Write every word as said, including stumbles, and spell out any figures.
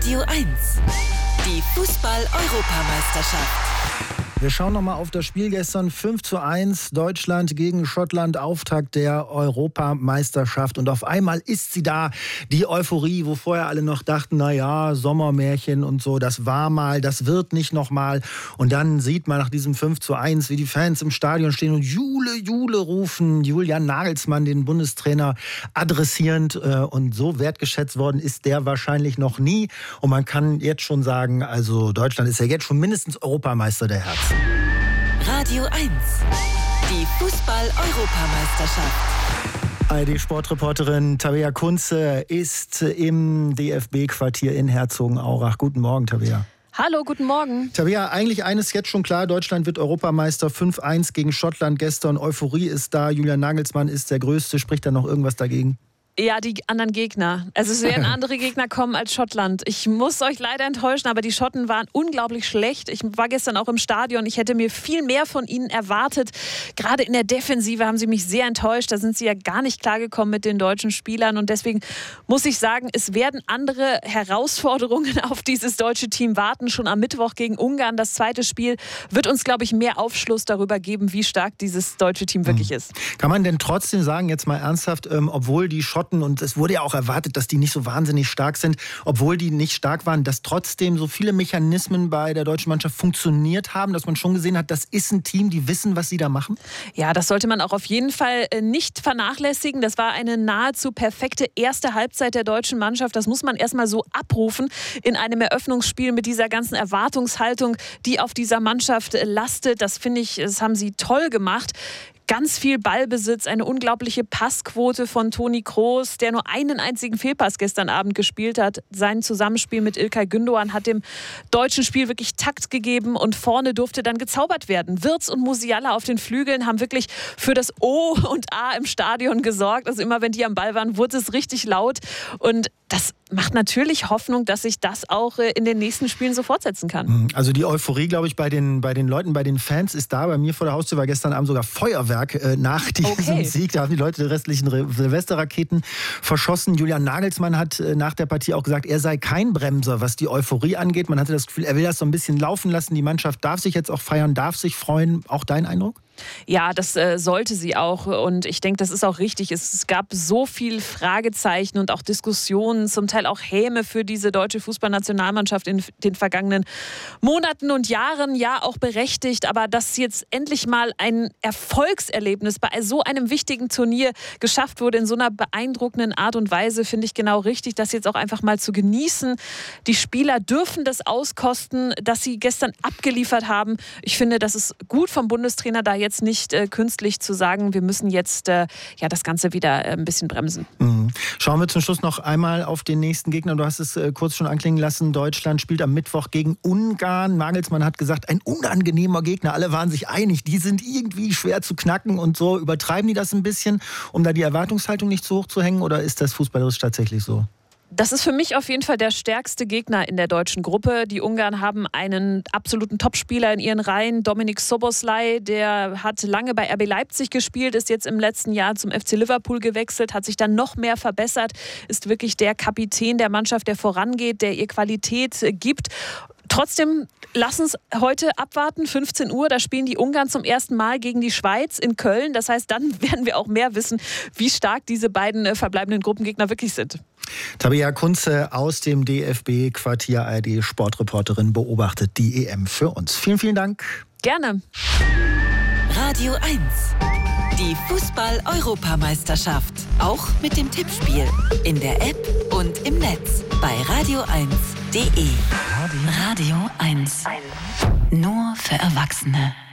Radio eins. Die Fußball-Europameisterschaft. Wir schauen nochmal auf das Spiel gestern. fünf zu eins, Deutschland gegen Schottland, Auftakt der Europameisterschaft. Und auf einmal ist sie da, die Euphorie, wo vorher alle noch dachten, na ja, Sommermärchen und so, das war mal, das wird nicht nochmal. Und dann sieht man nach diesem fünf zu eins, wie die Fans im Stadion stehen und Jule, Jule rufen, Julian Nagelsmann, den Bundestrainer, adressierend. Und so wertgeschätzt worden ist der wahrscheinlich noch nie. Und man kann jetzt schon sagen, also Deutschland ist ja jetzt schon mindestens Europameister der Herzen. Radio eins. Die Fußball-Europameisterschaft. A R D-Sportreporterin Tabea Kunze ist im D F B-Quartier in Herzogenaurach. Guten Morgen, Tabea. Hallo, guten Morgen. Tabea, eigentlich eines jetzt schon klar, Deutschland wird Europameister. fünf eins gegen Schottland gestern. Euphorie ist da, Julian Nagelsmann ist der Größte. Spricht da noch irgendwas dagegen? Ja, die anderen Gegner. Also es werden andere Gegner kommen als Schottland. Ich muss euch leider enttäuschen, aber die Schotten waren unglaublich schlecht. Ich war gestern auch im Stadion. Ich hätte mir viel mehr von ihnen erwartet. Gerade in der Defensive haben sie mich sehr enttäuscht. Da sind sie ja gar nicht klargekommen mit den deutschen Spielern. Und deswegen muss ich sagen, es werden andere Herausforderungen auf dieses deutsche Team warten. Schon am Mittwoch gegen Ungarn. Das zweite Spiel wird uns, glaube ich, mehr Aufschluss darüber geben, wie stark dieses deutsche Team wirklich ist. Kann man denn trotzdem sagen, jetzt mal ernsthaft, ähm, obwohl die Schotten, und es wurde ja auch erwartet, dass die nicht so wahnsinnig stark sind, obwohl die nicht stark waren, dass trotzdem so viele Mechanismen bei der deutschen Mannschaft funktioniert haben, dass man schon gesehen hat, das ist ein Team, die wissen, was sie da machen? Ja, das sollte man auch auf jeden Fall nicht vernachlässigen. Das war eine nahezu perfekte erste Halbzeit der deutschen Mannschaft. Das muss man erstmal so abrufen in einem Eröffnungsspiel mit dieser ganzen Erwartungshaltung, die auf dieser Mannschaft lastet. Das finde ich, das haben sie toll gemacht. Ganz viel Ballbesitz, eine unglaubliche Passquote von Toni Kroos, der nur einen einzigen Fehlpass gestern Abend gespielt hat. Sein Zusammenspiel mit İlkay Gündoğan hat dem deutschen Spiel wirklich Takt gegeben und vorne durfte dann gezaubert werden. Wirtz und Musiala auf den Flügeln haben wirklich für das O und A im Stadion gesorgt. Also immer wenn die am Ball waren, wurde es richtig laut und das macht natürlich Hoffnung, dass sich das auch in den nächsten Spielen so fortsetzen kann. Also die Euphorie, glaube ich, bei den, bei den Leuten, bei den Fans ist da. Bei mir vor der Haustür war gestern Abend sogar Feuerwerk äh, nach diesem okay. Sieg. Da haben die Leute die restlichen Silvesterraketen verschossen. Julian Nagelsmann hat äh, nach der Partie auch gesagt, er sei kein Bremser, was die Euphorie angeht. Man hatte das Gefühl, er will das so ein bisschen laufen lassen. Die Mannschaft darf sich jetzt auch feiern, darf sich freuen. Auch dein Eindruck? Ja, das äh, sollte sie auch und ich denke, das ist auch richtig. Es, es gab so viel Fragezeichen und auch Diskussionen, zum Teil auch Häme für diese deutsche Fußballnationalmannschaft in den vergangenen Monaten und Jahren, ja auch berechtigt, aber dass jetzt endlich mal ein Erfolgserlebnis bei so einem wichtigen Turnier geschafft wurde, in so einer beeindruckenden Art und Weise, finde ich genau richtig, das jetzt auch einfach mal zu genießen. Die Spieler dürfen das auskosten, dass sie gestern abgeliefert haben. Ich finde, das ist gut vom Bundestrainer, da jetzt nicht äh, künstlich zu sagen, wir müssen jetzt äh, ja, das Ganze wieder äh, ein bisschen bremsen. Mhm. Schauen wir zum Schluss noch einmal auf den nächsten Gegner. Du hast es äh, kurz schon anklingen lassen. Deutschland spielt am Mittwoch gegen Ungarn. Nagelsmann hat gesagt, ein unangenehmer Gegner. Alle waren sich einig, die sind irgendwie schwer zu knacken und so. Übertreiben die das ein bisschen, um da die Erwartungshaltung nicht zu hoch zu hängen, oder ist das fußballerisch tatsächlich so? Das ist für mich auf jeden Fall der stärkste Gegner in der deutschen Gruppe. Die Ungarn haben einen absoluten Topspieler in ihren Reihen, Dominik Szoboszlai, der hat lange bei R B Leipzig gespielt, ist jetzt im letzten Jahr zum F C Liverpool gewechselt, hat sich dann noch mehr verbessert, ist wirklich der Kapitän der Mannschaft, der vorangeht, der ihr Qualität gibt. Trotzdem, lass uns heute abwarten, fünfzehn Uhr, da spielen die Ungarn zum ersten Mal gegen die Schweiz in Köln. Das heißt, dann werden wir auch mehr wissen, wie stark diese beiden verbleibenden Gruppengegner wirklich sind. Tabea Kunze aus dem D F B-Quartier, A R D-Sportreporterin, beobachtet die E M für uns. Vielen, vielen Dank. Gerne. Radio eins. Die Fußball-Europameisterschaft. Auch mit dem Tippspiel. In der App und im Netz. Bei radio eins punkt de. Radio eins. Nur für Erwachsene.